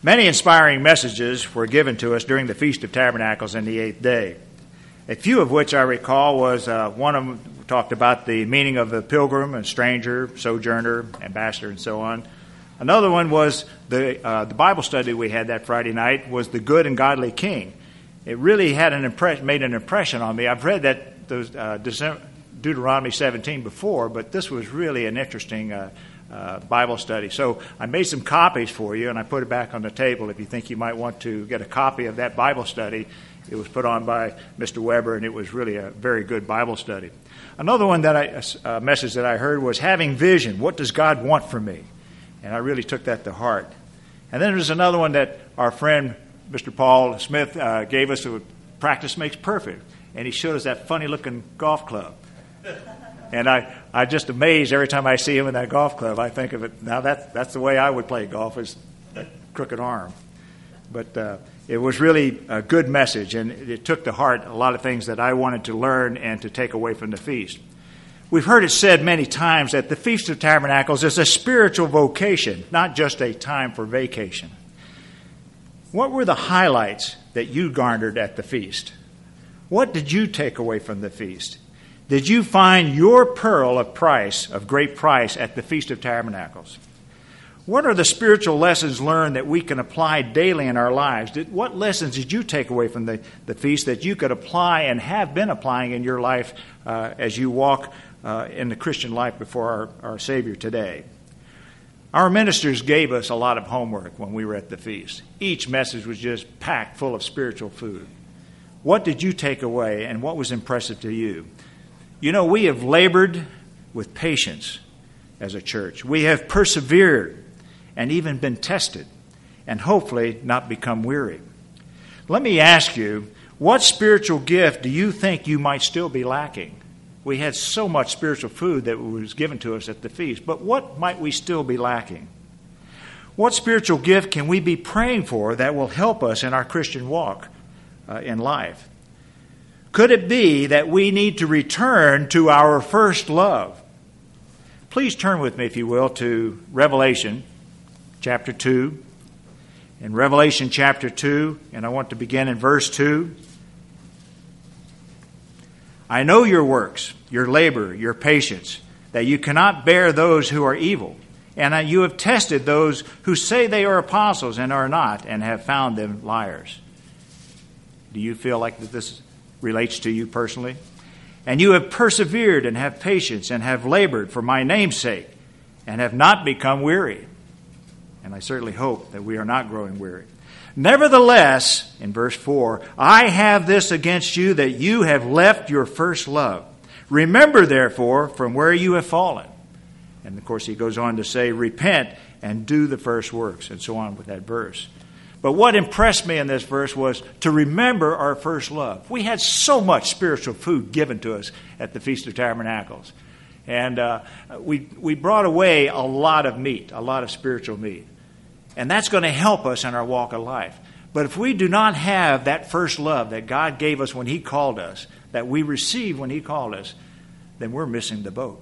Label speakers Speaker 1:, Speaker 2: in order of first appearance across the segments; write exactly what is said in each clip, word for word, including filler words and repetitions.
Speaker 1: Many inspiring messages were given to us during the Feast of Tabernacles and the eighth day. A few of which I recall was uh, one of them talked about the meaning of the pilgrim and stranger, sojourner, ambassador, and so on. Another one was the uh, the Bible study we had that Friday night was the good and godly king. It really had an impress- made an impression on me. I've read that those, uh, Deuteronomy seventeen before, but this was really an interesting uh, uh, Bible study. So I made some copies for you, and I put it back on the table if you think you might want to get a copy of that Bible study. It was put on by Mister Weber, and it was really a very good Bible study. Another one that I, a message that I heard was having vision. What does God want from me? And I really took that to heart. And then there's another one that our friend Mister Paul Smith uh, gave us. Practice makes perfect, and he showed us that funny-looking golf club. And I, I'm just amazed every time I see him in that golf club. I think of it, now that, that's the way I would play golf, is that crooked arm. But uh, it was really a good message, and it took to heart a lot of things that I wanted to learn and to take away from the feast. We've heard it said many times that the Feast of Tabernacles is a spiritual vocation, not just a time for vacation. What were the highlights that you garnered at the feast? What did you take away from the feast? Did you find your pearl of price, of great price, at the Feast of Tabernacles? What are the spiritual lessons learned that we can apply daily in our lives? Did, what lessons did you take away from the, the feast that you could apply and have been applying in your life uh, as you walk uh, in the Christian life before our, our Savior today? Our ministers gave us a lot of homework when we were at the feast. Each message was just packed full of spiritual food. What did you take away, and what was impressive to you? You know, we have labored with patience as a church. We have persevered and even been tested, and hopefully not become weary. Let me ask you, what spiritual gift do you think you might still be lacking? We had so much spiritual food that was given to us at the feast, but what might we still be lacking? What spiritual gift can we be praying for that will help us in our Christian walk uh, in life? Could it be that we need to return to our first love? Please turn with me, if you will, to Revelation chapter two. In Revelation chapter two, and I want to begin in verse two. I know your works, your labor, your patience, that you cannot bear those who are evil. And you have tested those who say they are apostles and are not, and have found them liars. Do you feel like that this relates to you personally? And you have persevered and have patience and have labored for my name's sake and have not become weary. And I certainly hope that we are not growing weary. Nevertheless, in verse four, I have this against you, that you have left your first love. Remember, therefore, from where you have fallen. And, of course, he goes on to say, repent and do the first works, and so on with that verse. But what impressed me in this verse was to remember our first love. We had so much spiritual food given to us at the Feast of Tabernacles. And uh, we, we brought away a lot of meat, a lot of spiritual meat. And that's going to help us in our walk of life. But if we do not have that first love that God gave us when He called us, that we received when He called us, then we're missing the boat.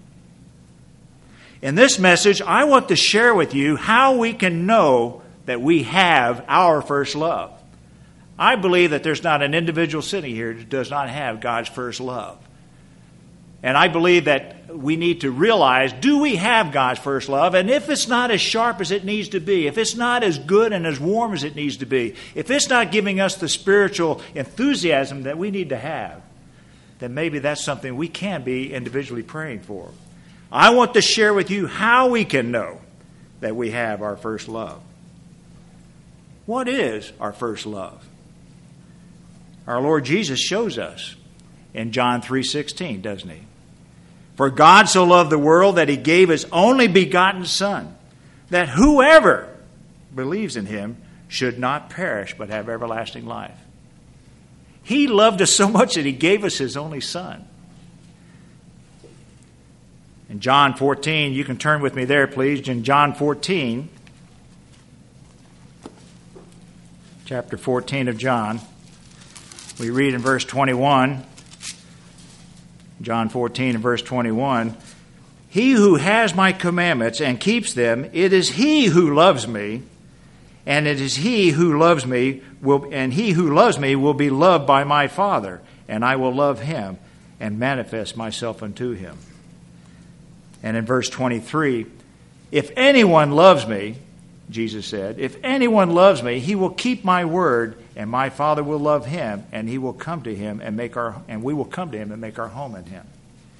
Speaker 1: In this message, I want to share with you how we can know that we have our first love. I believe that there's not an individual sitting here that does not have God's first love. And I believe that we need to realize, do we have God's first love? And if it's not as sharp as it needs to be, if it's not as good and as warm as it needs to be, if it's not giving us the spiritual enthusiasm that we need to have, then maybe that's something we can be individually praying for. I want to share with you how we can know that we have our first love. What is our first love? Our Lord Jesus shows us in John three sixteen, doesn't He? For God so loved the world that He gave His only begotten Son, that whoever believes in Him should not perish but have everlasting life. He loved us so much that He gave us His only Son. In John fourteen, you can turn with me there, please. In John fourteen, chapter fourteen of John, we read in verse twenty-one, John fourteen and verse twenty-one, He who has my commandments and keeps them, it is he who loves me, And it is he who loves me will, and he who loves me will be loved by my Father, and I will love him and manifest myself unto him. And in verse twenty-three, if anyone loves me, Jesus said, if anyone loves me, he will keep my word, and my Father will love him, and he will come to him and make our, and we will come to him and make our home in him.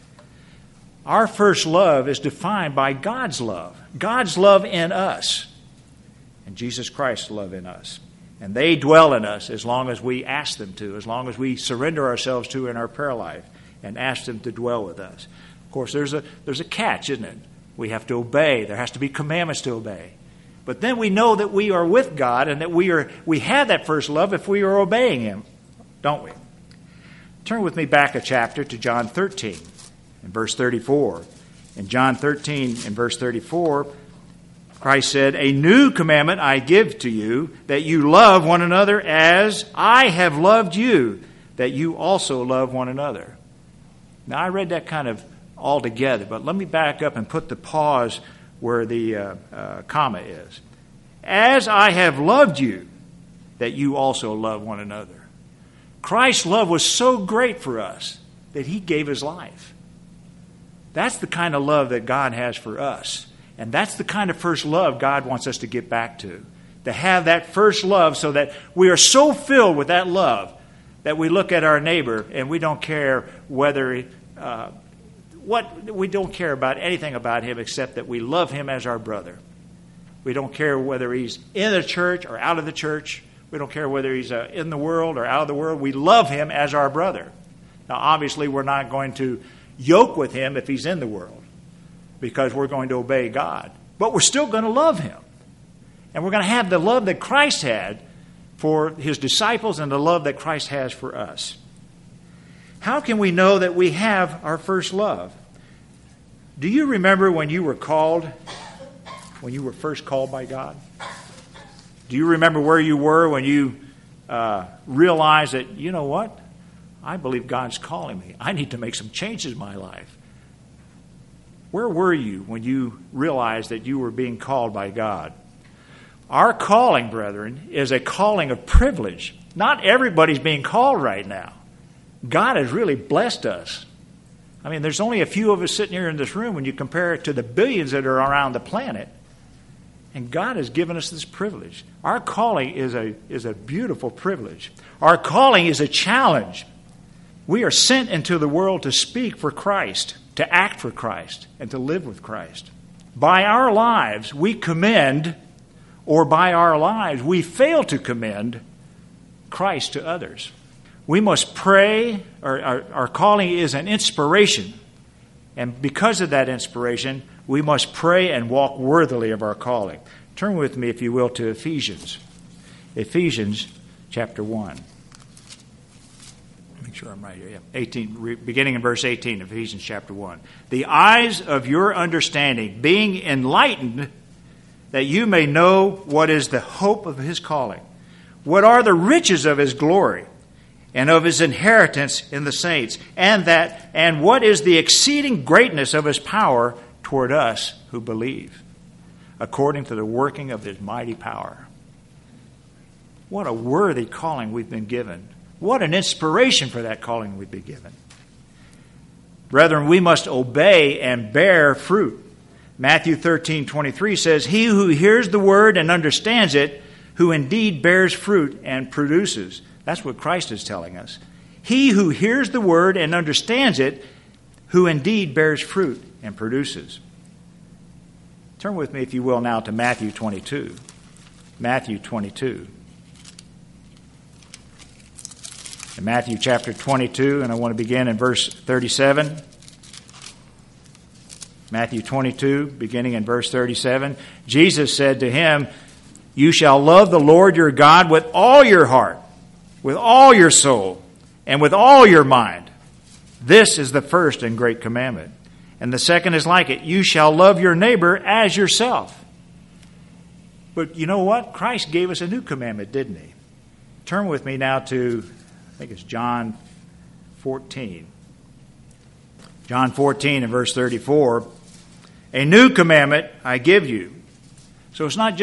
Speaker 1: Our first love is defined by God's love. God's love in us. And Jesus Christ's love in us. And they dwell in us as long as we ask them to, as long as we surrender ourselves to in our prayer life and ask them to dwell with us. Of course, there's a there's a catch, isn't it? We have to obey. There has to be commandments to obey. But then we know that we are with God and that we are we have that first love if we are obeying him, don't we? Turn with me back a chapter to John thirteen and verse thirty-four. In John thirteen and verse thirty-four, Christ said, a new commandment I give to you, that you love one another as I have loved you, that you also love one another. Now, I read that kind of all together, but let me back up and put the pause where the uh, uh, comma is. As I have loved you, that you also love one another. Christ's love was so great for us that he gave his life. That's the kind of love that God has for us. And that's the kind of first love God wants us to get back to. To have that first love so that we are so filled with that love that we look at our neighbor and we don't care whether, uh, what, we don't care about anything about him except that we love him as our brother. We don't care whether he's in the church or out of the church. We don't care whether he's uh, in the world or out of the world. We love him as our brother. Now, obviously, we're not going to yoke with him if he's in the world, because we're going to obey God. But we're still going to love him. And we're going to have the love that Christ had for his disciples and the love that Christ has for us. How can we know that we have our first love? Do you remember when you were called, when you were first called by God? Do you remember where you were when you uh, realized that, you know what? I believe God's calling me. I need to make some changes in my life. Where were you when you realized that you were being called by God? Our calling, brethren, is a calling of privilege. Not everybody's being called right now. God has really blessed us. I mean, there's only a few of us sitting here in this room when you compare it to the billions that are around the planet. And God has given us this privilege. Our calling is a, is a beautiful privilege. Our calling is a challenge. We are sent into the world to speak for Christ, to act for Christ, and to live with Christ. By our lives, we commend, or by our lives, we fail to commend Christ to others. We must pray. Our, our, our calling is an inspiration. And because of that inspiration, we must pray and walk worthily of our calling. Turn with me, if you will, to Ephesians. Ephesians chapter one. Make sure I'm right here. Yeah. eighteen, beginning in verse eighteen, Ephesians chapter one. The eyes of your understanding being enlightened, that you may know what is the hope of his calling, what are the riches of his glory, and of his inheritance in the saints, and that and what is the exceeding greatness of his power toward us who believe, according to the working of his mighty power. What a worthy calling we've been given. What an inspiration for that calling we've been given. Brethren, we must obey and bear fruit. Matthew thirteen twenty-three says, he who hears the word and understands it, who indeed bears fruit and produces. That's what Christ is telling us. He who hears the word and understands it, who indeed bears fruit and produces. Turn with me, if you will, now to Matthew twenty-two. Matthew twenty-two. In Matthew chapter twenty-two, and I want to begin in verse thirty-seven. Matthew twenty-two, beginning in verse thirty-seven. Jesus said to him, you shall love the Lord your God with all your heart, with all your soul, and with all your mind. This is the first and great commandment. And the second is like it. You shall love your neighbor as yourself. But you know what? Christ gave us a new commandment, didn't he? Turn with me now to, I think it's John fourteen. John fourteen and verse thirty-four. A new commandment I give you. So it's not just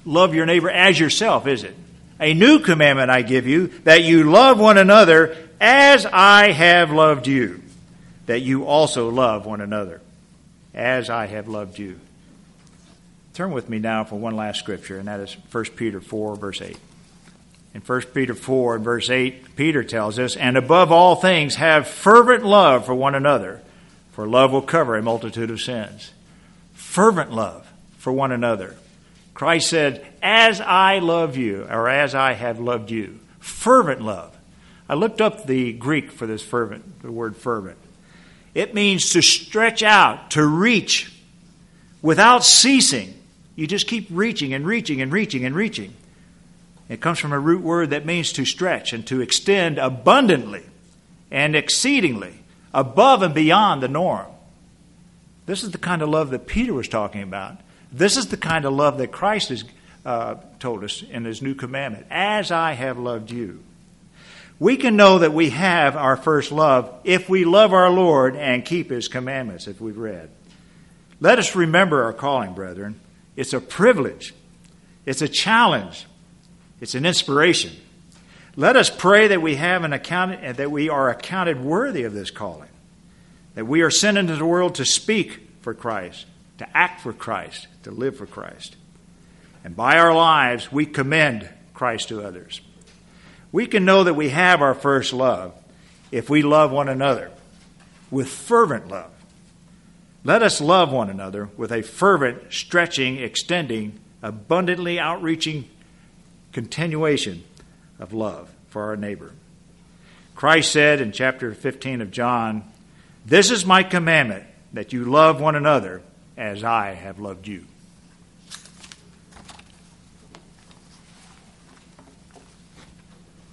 Speaker 1: love your neighbor as yourself, is it? A new commandment I give you, that you love one another as I have loved you, that you also love one another, as I have loved you. Turn with me now for one last scripture, and that is First Peter four, verse eight. In First Peter four, verse eight, Peter tells us, and above all things have fervent love for one another, for love will cover a multitude of sins. Fervent love for one another. Christ said, as I love you, or as I have loved you. Fervent love. I looked up the Greek for this fervent, the word fervent. It means to stretch out, to reach, without ceasing. You just keep reaching and reaching and reaching and reaching. It comes from a root word that means to stretch and to extend abundantly and exceedingly, above and beyond the norm. This is the kind of love that Peter was talking about. This is the kind of love that Christ has uh, told us in his new commandment, as I have loved you. We can know that we have our first love if we love our Lord and keep his commandments, as we've read. Let us remember our calling, brethren. It's a privilege. It's a challenge. It's an inspiration. Let us pray that we have an account, that we are accounted worthy of this calling, that we are sent into the world to speak for Christ, to act for Christ, to live for Christ. And by our lives, we commend Christ to others. We can know that we have our first love if we love one another with fervent love. Let us love one another with a fervent, stretching, extending, abundantly outreaching continuation of love for our neighbor. Christ said in chapter fifteen of John, "This is my commandment, that you love one another as I have loved you."